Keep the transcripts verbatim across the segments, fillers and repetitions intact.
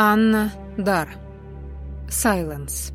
Анна Дар. Silence.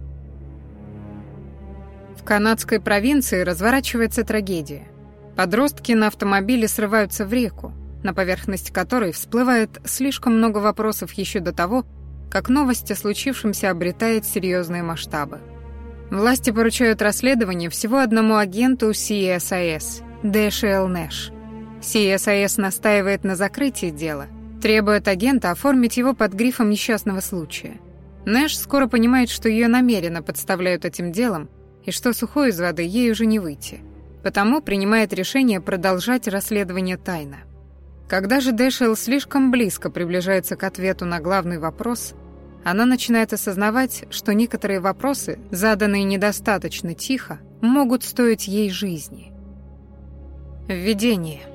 В канадской провинции разворачивается трагедия. Подростки на автомобиле срываются в реку, на поверхность которой всплывает слишком много вопросов еще до того, как новость о случившемся обретает серьезные масштабы. Власти поручают расследование всего одному агенту си эс ай эс – Дэшиэл Нэш. си эс ай эс настаивает на закрытии дела, требует агента оформить его под грифом несчастного случая. Нэш скоро понимает, что ее намеренно подставляют этим делом и что сухой из воды ей уже не выйти, потому принимает решение продолжать расследование тайно. Когда же Дэшиэл слишком близко приближается к ответу на главный вопрос, она начинает осознавать, что некоторые вопросы, заданные недостаточно тихо, могут стоить ей жизни. Введение.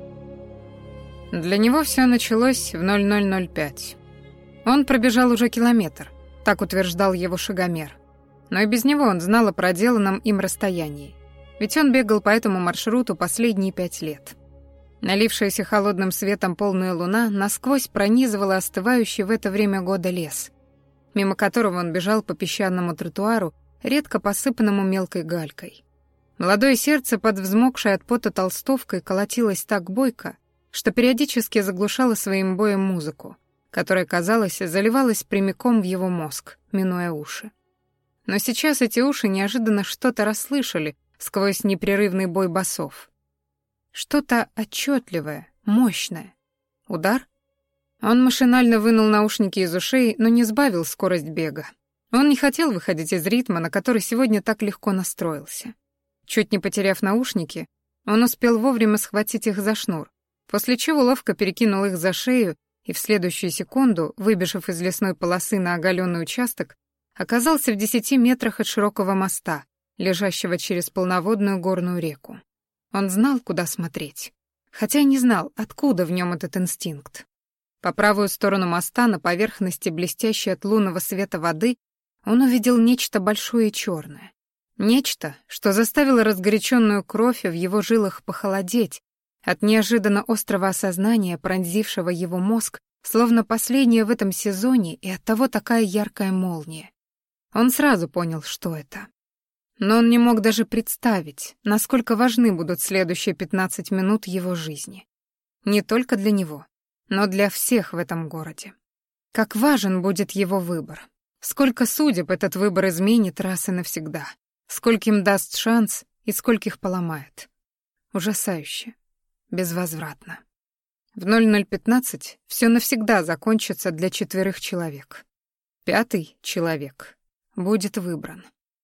Для него все началось в ноль ноль ноль пять. Он пробежал уже километр, так утверждал его шагомер. Но и без него он знал о проделанном им расстоянии, ведь он бегал по этому маршруту последние пять лет. Налившаяся холодным светом полная луна насквозь пронизывала остывающий в это время года лес, мимо которого он бежал по песчаному тротуару, редко посыпанному мелкой галькой. Молодое сердце под взмокшей от пота толстовкой колотилось так бойко, что периодически заглушало своим боем музыку, которая, казалось, заливалась прямиком в его мозг, минуя уши. Но сейчас эти уши неожиданно что-то расслышали сквозь непрерывный бой басов. Что-то отчетливое, мощное. Удар? Он машинально вынул наушники из ушей, но не сбавил скорость бега. Он не хотел выходить из ритма, на который сегодня так легко настроился. Чуть не потеряв наушники, он успел вовремя схватить их за шнур, после чего ловко перекинул их за шею и в следующую секунду, выбежав из лесной полосы на оголенный участок, оказался в десяти метрах от широкого моста, лежащего через полноводную горную реку. Он знал, куда смотреть, хотя не знал, откуда в нем этот инстинкт. По правую сторону моста, на поверхности блестящей от лунного света воды, он увидел нечто большое и черное. Нечто, что заставило разгоряченную кровь в его жилах похолодеть от неожиданно острого осознания, пронзившего его мозг, словно последнее в этом сезоне, и оттого такая яркая молния. Он сразу понял, что это. Но он не мог даже представить, насколько важны будут следующие пятнадцать минут его жизни. Не только для него, но для всех в этом городе. Как важен будет его выбор. Сколько судеб этот выбор изменит раз и навсегда. Скольким даст шанс и скольких поломает. Ужасающе. Безвозвратно. В ноль ноль пятнадцать все навсегда закончится для четверых человек. Пятый человек будет выбран.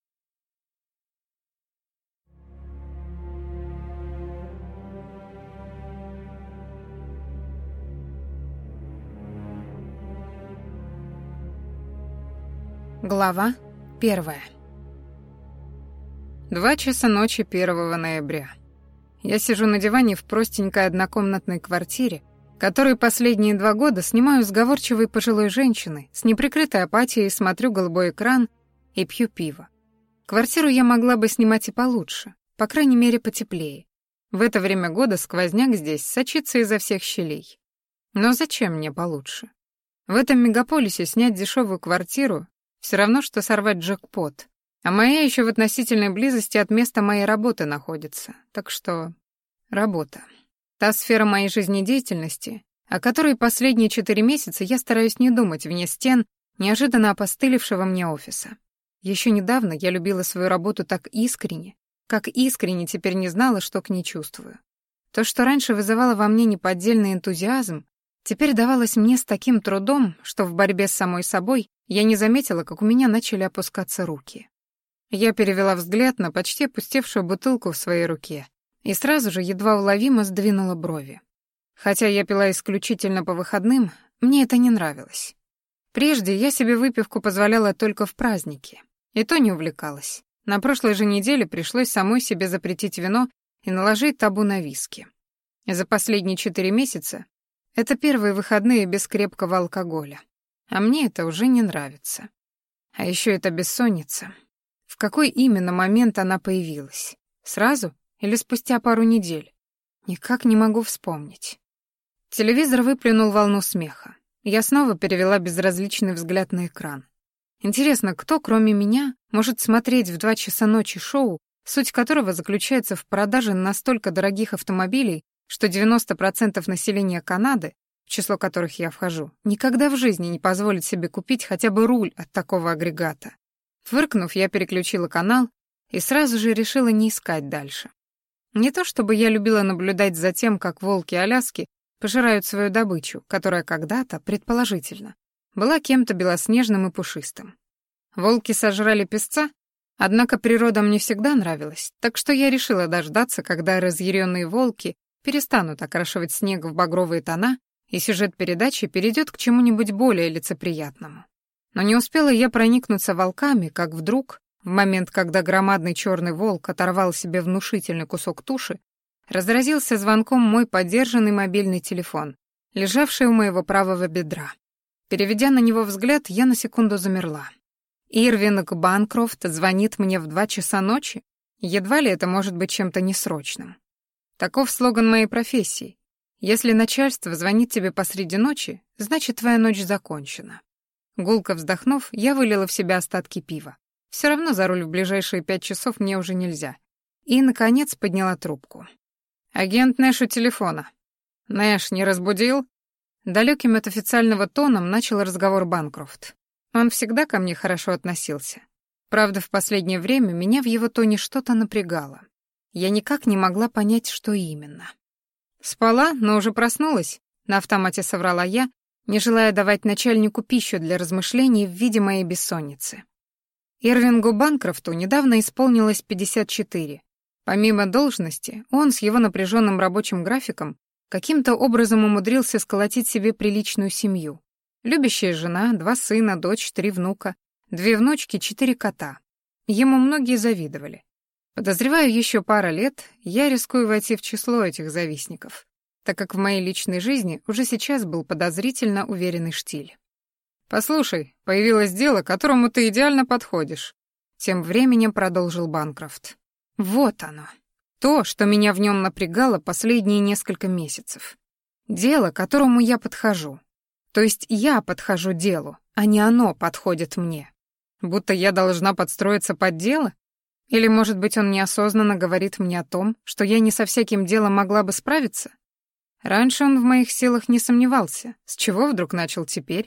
Глава первая. Два часа ночи первого ноября. Я сижу на диване в простенькой однокомнатной квартире, которую последние два года снимаю сговорчивой пожилой женщиной, с неприкрытой апатией смотрю голубой экран и пью пиво. Квартиру я могла бы снимать и получше, по крайней мере потеплее. В это время года сквозняк здесь сочится изо всех щелей. Но зачем мне получше? В этом мегаполисе снять дешевую квартиру все равно, что сорвать джекпот. А моя еще в относительной близости от места моей работы находится. Так что... работа. Та сфера моей жизнедеятельности, о которой последние четыре месяца я стараюсь не думать вне стен неожиданно опостылевшего мне офиса. Еще недавно я любила свою работу так искренне, как искренне теперь не знала, что к ней чувствую. То, что раньше вызывало во мне неподдельный энтузиазм, теперь давалось мне с таким трудом, что в борьбе с самой собой я не заметила, как у меня начали опускаться руки. Я перевела взгляд на почти опустевшую бутылку в своей руке и сразу же едва уловимо сдвинула брови. Хотя я пила исключительно по выходным, мне это не нравилось. Прежде я себе выпивку позволяла только в праздники, и то не увлекалась. На прошлой же неделе пришлось самой себе запретить вино и наложить табу на виски. За последние четыре месяца это первые выходные без крепкого алкоголя. А мне это уже не нравится. А еще это бессонница. В какой именно момент она появилась? Сразу или спустя пару недель? Никак не могу вспомнить. Телевизор выплюнул волну смеха. Я снова перевела безразличный взгляд на экран. Интересно, кто, кроме меня, может смотреть в два часа ночи шоу, суть которого заключается в продаже настолько дорогих автомобилей, что девяносто процентов населения Канады, в число которых я вхожу, никогда в жизни не позволит себе купить хотя бы руль от такого агрегата. Фыркнув, я переключила канал и сразу же решила не искать дальше. Не то чтобы я любила наблюдать за тем, как волки Аляски пожирают свою добычу, которая когда-то, предположительно, была кем-то белоснежным и пушистым. Волки сожрали песца, однако природа мне всегда нравилась, так что я решила дождаться, когда разъяренные волки перестанут окрашивать снег в багровые тона, и сюжет передачи перейдет к чему-нибудь более лицеприятному. Но не успела я проникнуться волками, как вдруг, в момент, когда громадный черный волк оторвал себе внушительный кусок туши, разразился звонком мой подержанный мобильный телефон, лежавший у моего правого бедра. Переведя на него взгляд, я на секунду замерла. Ирвинг Банкрофт звонит мне в два часа ночи? Едва ли это может быть чем-то несрочным. Таков слоган моей профессии. Если начальство звонит тебе посреди ночи, значит, твоя ночь закончена. Гулко вздохнув, я вылила в себя остатки пива. Все равно за руль в ближайшие пять часов мне уже нельзя. И, наконец, подняла трубку. «Агент Нэш у телефона». «Нэш, не разбудил?» Далеким от официального тоном начал разговор Банкрофт. Он всегда ко мне хорошо относился. Правда, в последнее время меня в его тоне что-то напрягало. Я никак не могла понять, что именно. «Спала, но уже проснулась», — на автомате соврала я, не желая давать начальнику пищу для размышлений в виде моей бессонницы. Ирвингу Банкрофту недавно исполнилось пятьдесят четыре. Помимо должности, он с его напряженным рабочим графиком каким-то образом умудрился сколотить себе приличную семью. Любящая жена, два сына, дочь, три внука, две внучки, четыре кота. Ему многие завидовали. Подозреваю, еще пара лет я рискую войти в число этих завистников, так как в моей личной жизни уже сейчас был подозрительно уверенный штиль. «Послушай, появилось дело, которому ты идеально подходишь», — тем временем продолжил Банкрофт. «Вот оно. То, что меня в нем напрягало последние несколько месяцев. Дело, которому я подхожу. То есть я подхожу делу, а не оно подходит мне. Будто я должна подстроиться под дело? Или, может быть, он неосознанно говорит мне о том, что я не со всяким делом могла бы справиться? Раньше он в моих силах не сомневался. С чего вдруг начал теперь?»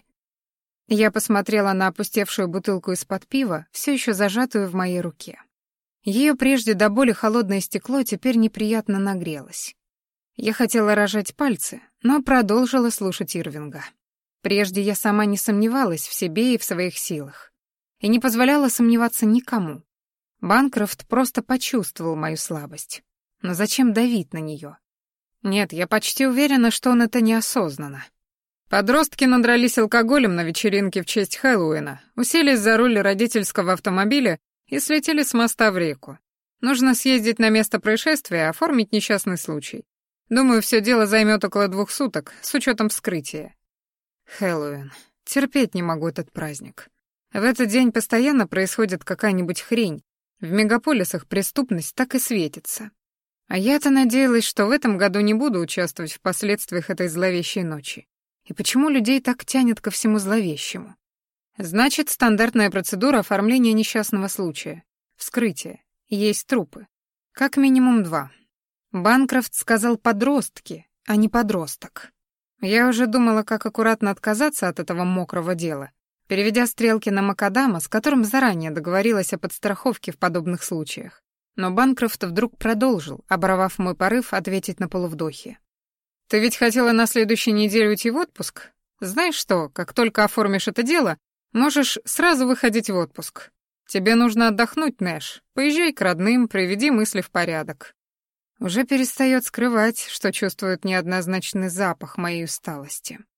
Я посмотрела на опустевшую бутылку из-под пива, все еще зажатую в моей руке. Ее прежде до боли холодное стекло теперь неприятно нагрелось. Я хотела рожать пальцы, но продолжила слушать Ирвинга. Прежде я сама не сомневалась в себе и в своих силах. И не позволяла сомневаться никому. Банкрофт просто почувствовал мою слабость. Но зачем давить на нее? Нет, я почти уверена, что он это неосознанно. Подростки надрались алкоголем на вечеринке в честь Хэллоуина, уселись за руль родительского автомобиля и слетели с моста в реку. Нужно съездить на место происшествия, оформить несчастный случай. Думаю, все дело займет около двух суток, с учетом вскрытия. Хэллоуин. Терпеть не могу этот праздник. В этот день постоянно происходит какая-нибудь хрень. В мегаполисах преступность так и светится. А я-то надеялась, что в этом году не буду участвовать в последствиях этой зловещей ночи. И почему людей так тянет ко всему зловещему? Значит, стандартная процедура оформления несчастного случая. Вскрытие. Есть трупы. Как минимум два. Банкрофт сказал подростки, а не подросток. Я уже думала, как аккуратно отказаться от этого мокрого дела, переведя стрелки на Макадама, с которым заранее договорилась о подстраховке в подобных случаях. Но Банкрофт вдруг продолжил, оборвав мой порыв ответить на полувдохе. «Ты ведь хотела на следующей неделе уйти в отпуск? Знаешь что, как только оформишь это дело, можешь сразу выходить в отпуск. Тебе нужно отдохнуть, Нэш. Поезжай к родным, приведи мысли в порядок». Уже перестает скрывать, что чувствует неоднозначный запах моей усталости.